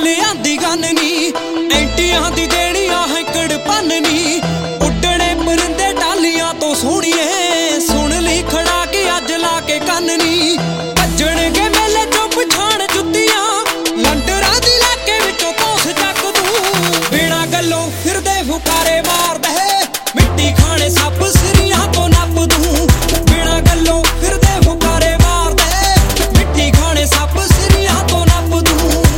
ਲਿਆਂਦੀ ਗੰਨ ਨੀ ਐਂਟੀਆਂ ਦੀ ਦੇਣੀਆਂ ਹੈਂਕੜ ਭੰਨ ਨੀ ਉੱਡਣੇ ਪਰਿੰਦੇ ਟਾਲੀਆਂ ਤੋਂ ਸੋਹਣੀਏ ਸੁਣ ਲਈ ਖੜਾ ਕੇ ਅੱਜ ਲਾ ਕੇ ਕੰਨ ਨੀ ਭੱਜਣਗੇ ਮੇਲੇ ਚੋਂ ਪਛਾਣ ਜੁੱਤੀਆਂ ਲੰਡਰਾਂ ਦੀ ਇਲਾਕੇ ਵਿੱਚੋਂ ਤੋਸ ਚੱਕ ਦੂੰ ਬਿਨਾਂ ਗੱਲੋਂ ਫਿਰਦੇ ਫੁਕਾਰੇ ਮਾਰਦੇ ਮਿੱਟੀ ਖਾਣੇ ਸੱਪ ਸਿਰੀਆਂ ਤੋਂ ਨੱਪ ਦੂੰ ਬਿਨਾਂ ਗੱਲੋਂ ਫਿਰਦੇ ਫੁਕਾਰੇ ਮਾਰਦੇ ਮਿੱਟੀ ਖਾਣੇ ਸੱਪ ਸਿਰੀਆਂ ਤੋਂ ਨੱਪ ਦੂੰ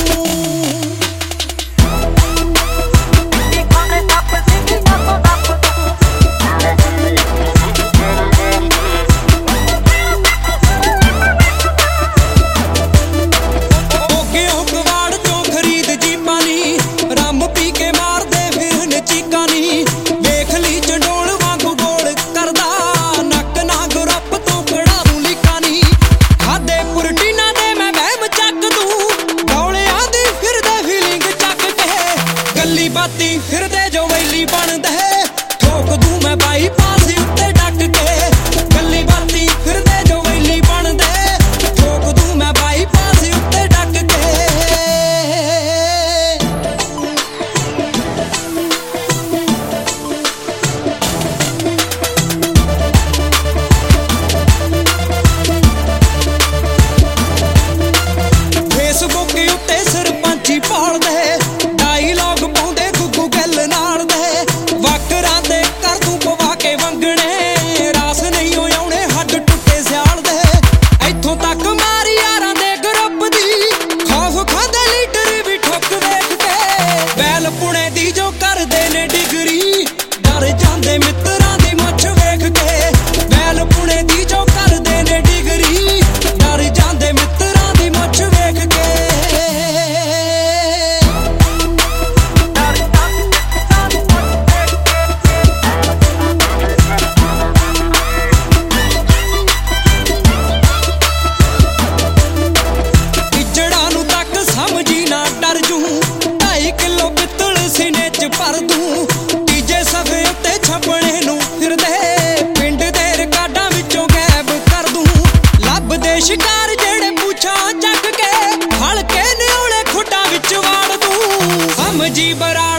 ਬਾਤੀ ਫਿਰਦੇ ਜੋ ਵੈਲੀ ਬਣਦੇ ਠੋਕ ਦੂੰ ਮੈਂ ਬਾਈਪਾਸ ਉੱਤੇ ਡੱਕ ਕੇ ਗੱਲੀ ਬਾਤੀ ਫਿਰਦੇ ਜੋ ਵੈਲੀ ਬਣਦੇ ਠੋਕ ਦੂੰ ਮੈਂ ਬਾਈਪਾਸ ਉੱਤੇ ਡੱਕ ਕੇ ਫੇਸਬੁੱਕ ਉੱਤੇ ਸਰਪੰਚੀ ਪਾਲਦੇ ਪੁਣੇ ਦੀ ਜੋ ਕਰਦੇ ਨੇ ਡਿਗਰੀ ਡਰ ਜਾਂਦੇ ਮਿੱਤਰਾਂ ਦੀ ਮੁੱਛ ਵੇਖ ਕੇ ਵੈਲ ਪੁਣੇ ਦੀ ਜੋ ਕਰਦੇ ਨੇ ਡਿਗਰੀ ਡਰ ਜਾਂਦੇ ਮਿੱਤਰਾਂ ਦੀ ਮੁੱਛ ਵੇਖ ਕੇ ਇੱਜੜਾਂ ਨੂੰ ਤੱਕ ਸਮਝੀ ਨਾ ਡਰ ਜੂ 2.5 ਕਿਲੋ ਸੀਨੇ ਚ ਭਰ ਦੂੰ ਤੀਜੇ ਸਫੇ ਉੱਤੇ ਛਪਣੇ ਨੂੰ ਫਿਰਦੇ ਪਿੰਡ ਦੇ ਰਿਕਾਰਡਾਂ ਵਿੱਚੋਂ ਗਾਇਬ ਕਰ ਦੂੰ ਲੱਭਦੇ ਸ਼ਿਕਾਰ ਜਿਹੜੇ ਪੁੱਛਾਂ ਚੱਕ ਕੇ ਹਲਕੇ ਨਿਉਲੇ ਖੁੱਡਾਂ ਵਿੱਚ ਵਾੜ ਦੂੰ ਸਮਝੀ ਬਰਾ